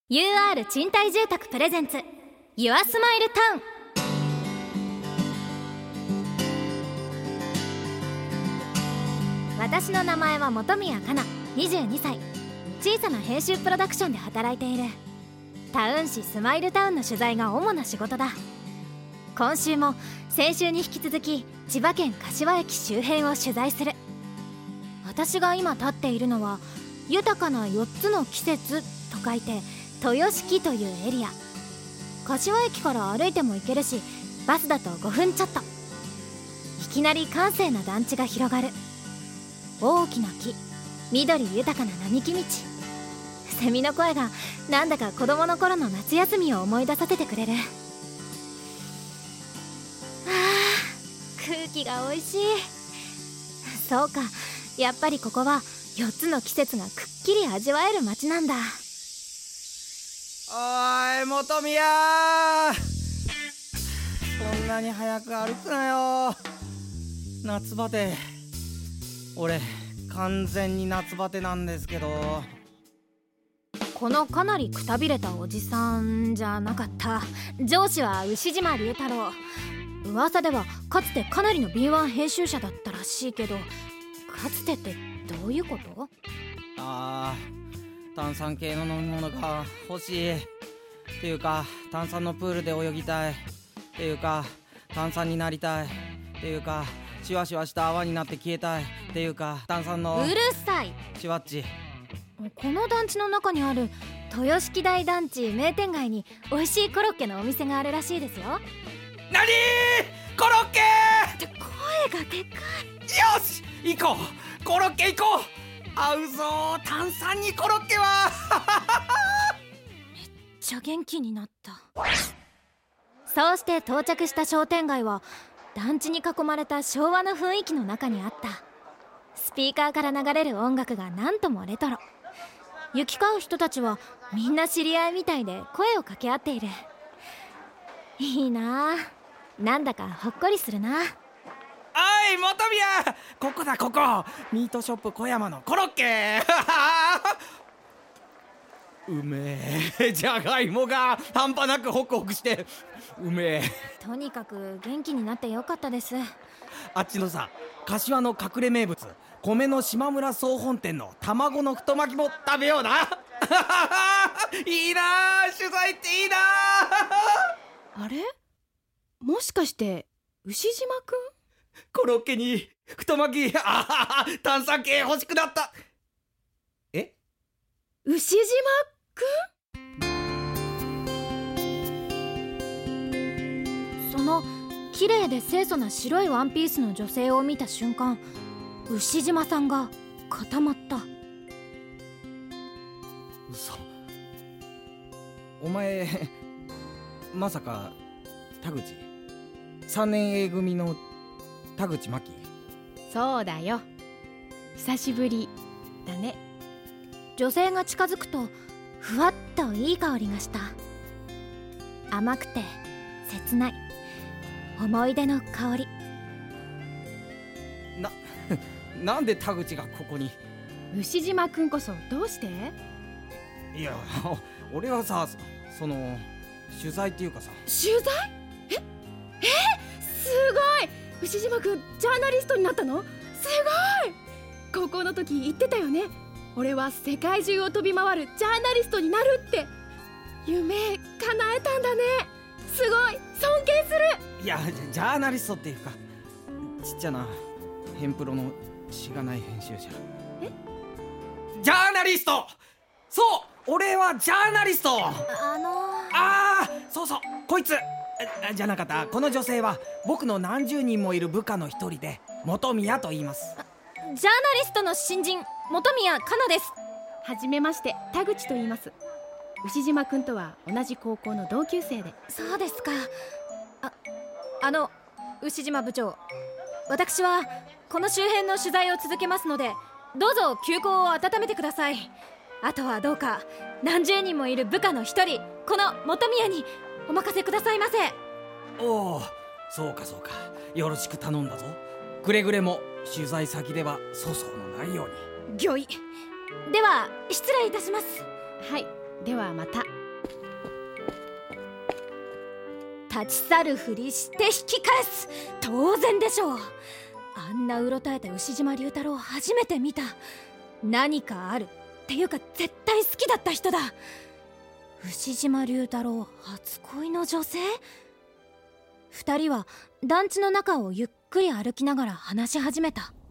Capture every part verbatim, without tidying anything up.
ユーアール 賃貸住宅プレゼンツユアスマイルタウン。私の名前は本宮かな、にじゅうにさい。小さな編集プロダクションで働いている。タウン誌スマイルタウンの取材が主な仕事だ。今週も先週に引き続き千葉県柏駅周辺を取材する。私が今立っているのは豊かなよっつの季節と書いて豊敷というエリア。柏駅から歩いても行けるし、バスだとごふんちょっと。いきなり閑静な団地が広がる。大きな木、緑豊かな並木道。セミの声がなんだか子供の頃の夏休みを思い出させてくれる。あー、空気がおいしい。そうか、やっぱりここはよっつの季節がくっきり味わえる街なんだ。 おーい本宮、そんなに早く歩くなよ。夏バテ。俺完全に夏バテなんですけど。 このかなりくたびれたおじさんじゃなかった。上司は牛島龍太郎。噂ではかつてかなりの敏腕編集者だったらしいけど、かつてってどういうこと？ あー、炭酸系の飲み物が欲しい。っていうか炭酸のプールで泳ぎたい。っていうか炭酸になりたい。っていうかシュワシュワした泡になって消えたい。っていうか炭酸のうるさい。 シュワッチ。 この団地の中にある豊敷大団地名店街に美味しいコロッケのお店があるらしいですよ。 なにー、コロッケーって声がでかい。 よし行こう、コロッケ行こう。合うぞー、炭酸にコロッケは。 めっちゃ元気になった。そうして到着した商店街は団地に囲まれた昭和の雰囲気の中にあった。スピーカーから流れる音楽がなんともレトロ。行き交う人たちはみんな知り合いみたいで声を掛け合っている。いいなあ、なんだかほっこりするな。 おい本宮、ここだここ、ミートショップ小山のコロッケ。うめえ、じゃがいもが半端なくホクホクしてうめえ。 とにかく元気になってよかったです。 あっちのさ、柏の隠れ名物米の島村総本店の卵の太巻きも食べような。いいなあ、取材っていいなあ。 あれ、もしかして牛島くん？ コロッケに太巻き、あー、炭酸系欲しくなった。え？ 牛島くん？その綺麗で清楚な白いワンピースの女性を見た瞬間、牛島さんが固まった。 嘘。お前まさか田口さんねん A 組の田口真希？ そうだよ、久しぶりだね。 女性が近づくとふわっといい香りがした。甘くて切ない思い出の香り。 な、なんで田口がここに？ 牛島くんこそどうして？ いや、俺はさ、その取材っていうかさ。 取材？ええすごい、牛島くんジャーナリストになったの？すごい。高校の時言ってたよね、俺は世界中を飛び回るジャーナリストになるって。夢叶えたんだね。すごい、尊敬する。 いや、ジャーナリストっていうかちっちゃなヘンプロのしがない編集者。 え？ ジャーナリスト！そう、俺はジャーナリスト。 あのー、 あー、そうそう、こいつじゃなかった。この女性は僕の何十人もいる部下の一人で本宮と言います。 ジャーナリストの新人本宮かなです。 はじめまして、田口と言います。牛島くんとは同じ高校の同級生で。 そうですか。あ、あの牛島部長、私はこの周辺の取材を続けますので、どうぞ休校を温めてください。あとはどうか何十人もいる部下の一人、この本宮にお任せくださいませ。 おお、そうかそうか、よろしく頼んだぞ。くれぐれも取材先では粗相のないように。 御意。では失礼いたします。 はい、 ではまた。 立ち去るふりして引き返す。当然でしょう。あんなうろたえた牛島龍太郎初めて見た。何かあるっていうか絶対好きだった人だ。牛島龍太郎初恋の女性。二人は団地の中をゆっくり歩きながら話し始めた。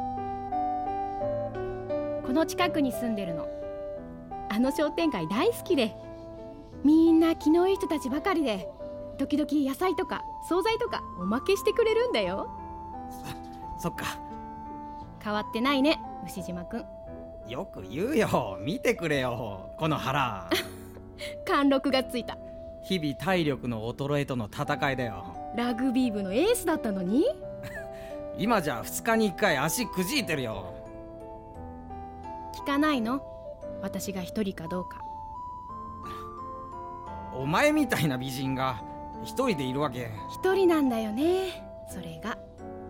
この近くに住んでるの。あの商店街大好きで、みんな気のいい人たちばかりで、時々野菜とか惣菜とかおまけしてくれるんだよ。 そ, そっか。 変わってないね、牛島くん。 よく言うよ。見てくれよ、この腹。 貫禄がついた。 日々体力の衰えとの戦いだよ。 ラグビー部のエースだったのに。 今じゃふつかにいっかい足くじいてるよ。 聞かないの？私が一人かどうか。 お前みたいな美人が一人でいるわけ。 一人なんだよね、それが。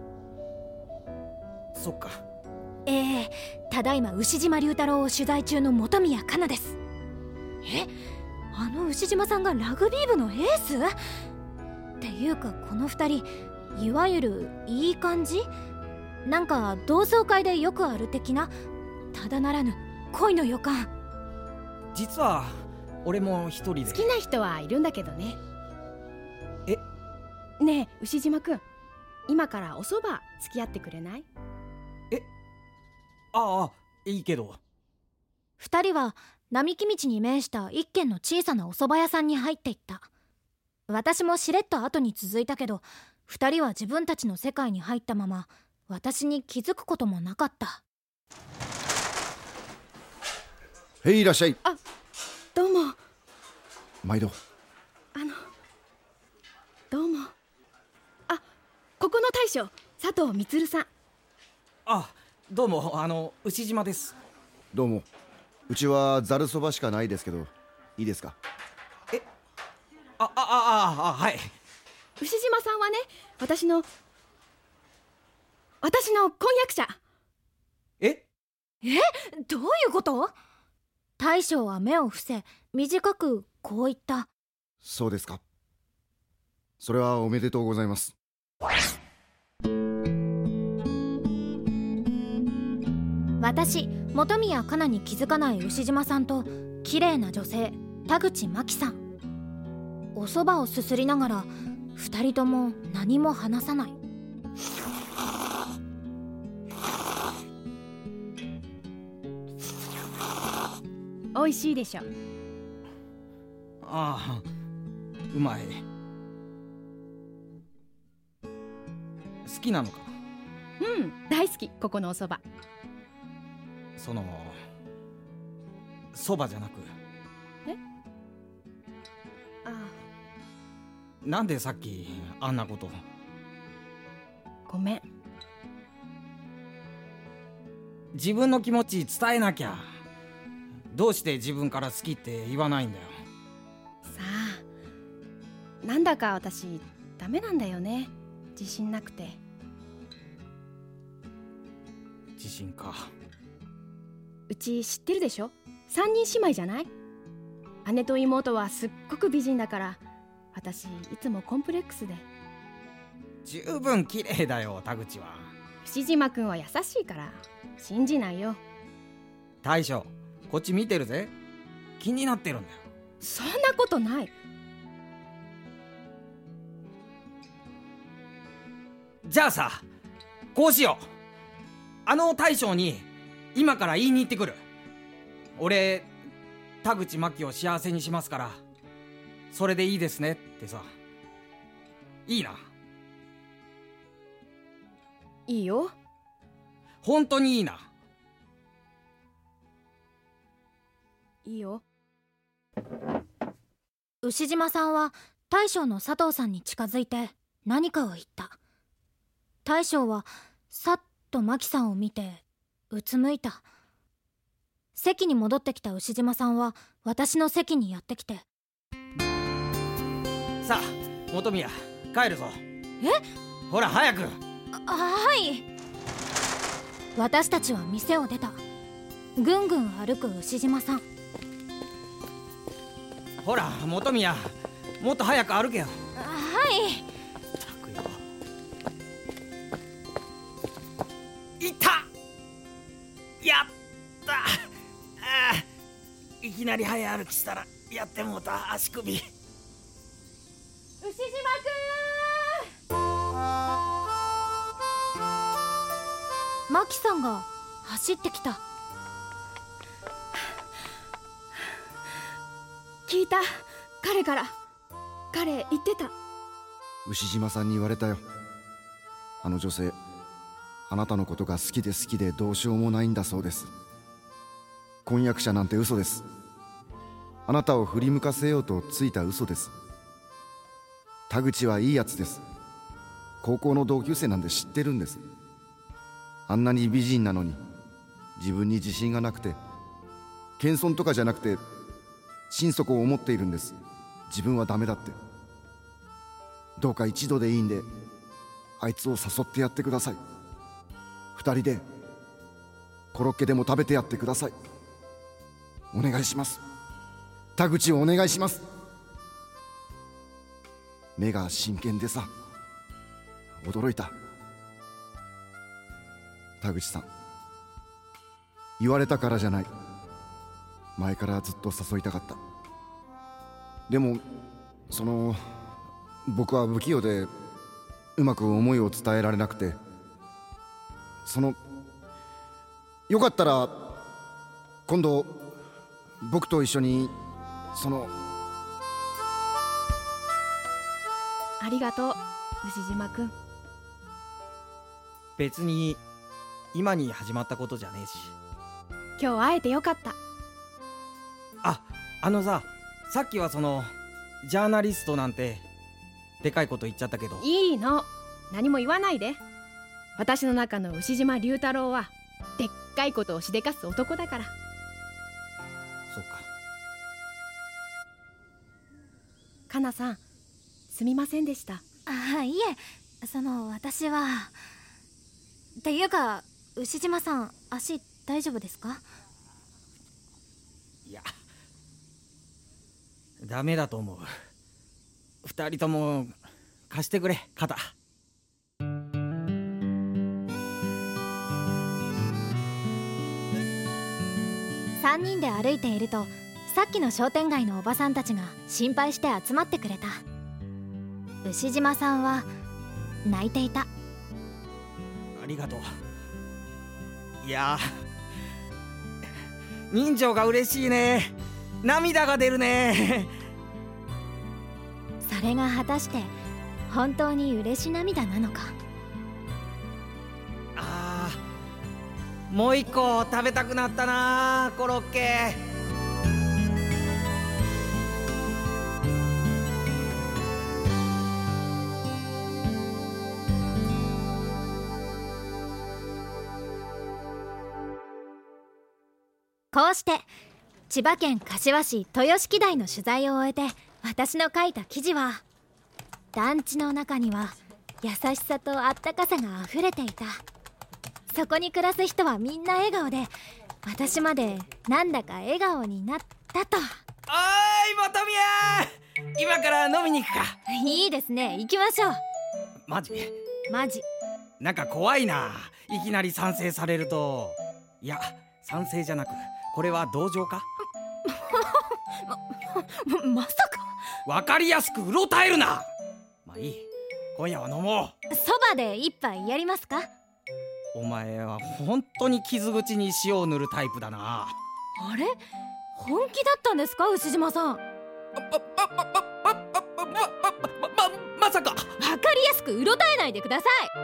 そっか。 ええ、ただいま牛島龍太郎を取材中の本宮かなです。え、あの牛島さんがラグビー部のエース？っていうかこの二人いわゆるいい感じ？なんか同窓会でよくある的な、ただならぬ恋の予感。 実は俺も一人で。 好きな人はいるんだけどね。 え？ ねえ牛島くん、今からお蕎麦付き合ってくれない？ え？ああ、いいけど。 二人は並木道に面した一軒の小さなお蕎麦屋さんに入っていった。私もしれっと後に続いたけど、二人は自分たちの世界に入ったまま私に気づくこともなかった。 へい、いらっしゃい。 あ、どうも。 毎度。 あのどうも。あ、ここの大将佐藤充さん。 あ、どうも、あの牛島です。 どうも。うちはざるそばしかないですけど、いいですか？ え、あ、あ、あ、あ、はい。 牛島さんはね、私の私の婚約者。 え？ え？どういうこと？大将は目を伏せ短くこう言った。 そうですか。それはおめでとうございます。 私、本宮かなに気づかない牛島さんと綺麗な女性田口真希さん。お蕎麦をすすりながら二人とも何も話さない。 美味しいでしょ？ ああ、うまい。好きなのか？ うん、大好き、ここのお蕎麦。 そのそばじゃなく。 え？ああ。 なんでさっきあんなこと。 ごめん。 自分の気持ち伝えなきゃ。どうして自分から好きって言わないんだよ。 さあ、なんだか私ダメなんだよね、自信なくて。 自信か。 うち知ってるでしょ、三人姉妹じゃない？姉と妹はすっごく美人だから、私いつもコンプレックスで。 十分綺麗だよ、田口は。 牛島くんは優しいから信じないよ。 大将、こっち見てるぜ。気になってるんだよ。 そんなことない。 じゃあさ、こうしよう。あの大将に今から言いに行ってくる。俺、田口真希を幸せにしますから、それでいいですねってさ。いいな？ いいよ。 本当にいいな？ いいよ。 牛島さんは大将の佐藤さんに近づいて何かを言った。大将はさっと真希さんを見てうつむいた。席に戻ってきた牛島さんは私の席にやってきて、 さあ本宮、帰るぞ。 え？ ほら早く。 あ、はい。私たちは店を出た。ぐんぐん歩く牛島さん。 ほら本宮、もっと早く歩けよ。 はい。 いったやったああ、いきなり早歩きしたらやってもうた足首。 牛島くん。 マキさんが走ってきた。 聞いた、彼から。彼言ってた。 牛島さんに言われたよ。あの女性、あなたのことが好きで好きでどうしようもないんだそうです。婚約者なんて嘘です。あなたを振り向かせようとついた嘘です。田口はいいやつです。高校の同級生なんで知ってるんです。あんなに美人なのに自分に自信がなくて、謙遜とかじゃなくて心底思っているんです。自分はダメだって。どうか一度でいいんであいつを誘ってやってください。二人でコロッケでも食べてやってください。お願いします。田口をお願いします。目が真剣でさ、驚いた。田口さん、言われたからじゃない。前からずっと誘いたかった。でもその僕は不器用でうまく思いを伝えられなくて、そのよかったら今度僕と一緒にその。 ありがとう牛島くん。 別に今に始まったことじゃねえし。 今日会えてよかった。 あ、あのさ、さっきはそのジャーナリストなんてでかいこと言っちゃったけど。 いいの、何も言わないで。私の中の牛島龍太郎はでっかいことをしでかす男だから。 そっか。 かなさん、すみませんでした。 あ、いえ、その私は。っていうか、牛島さん、足大丈夫ですか？ いや、ダメだと思う。二人とも貸してくれ、肩。 三人で歩いていると、さっきの商店街のおばさんたちが心配して集まってくれた。牛島さんは泣いていた。 ありがとう。いやー、人情が嬉しいね。涙が出るね。 それが果たして本当に嬉し涙なのか。 あー、もう一個食べたくなったな、コロッケ。 こうして千葉県柏市豊敷台の取材を終えて、私の書いた記事は、団地の中には優しさとあったかさがあふれていた。そこに暮らす人はみんな笑顔で、私までなんだか笑顔になったと。 おーい本宮、今から飲みに行くか。 いいですね、行きましょう。 マジ？ マジ。なんか怖いな、いきなり賛成されると。いや、賛成じゃなく、これは同情か？ ま, ま, まさか。 わかりやすくうろたえるな。まあいい、今夜は飲もう。そばで一杯やりますか？ お前は本当に傷口に塩を塗るタイプだな。 あれ、本気だったんですか、牛島さん。 まままままままままさか。 わかりやすくうろたえないでください。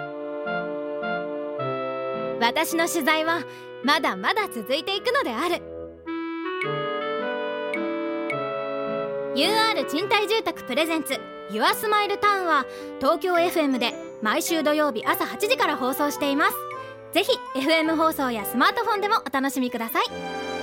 私の取材はまだまだ続いていくのである。 ユーアール 賃貸住宅プレゼンツユアスマイルタウンは東京 エフエム で毎週土曜日朝はちじから放送しています。ぜひ エフエム 放送やスマートフォンでもお楽しみください。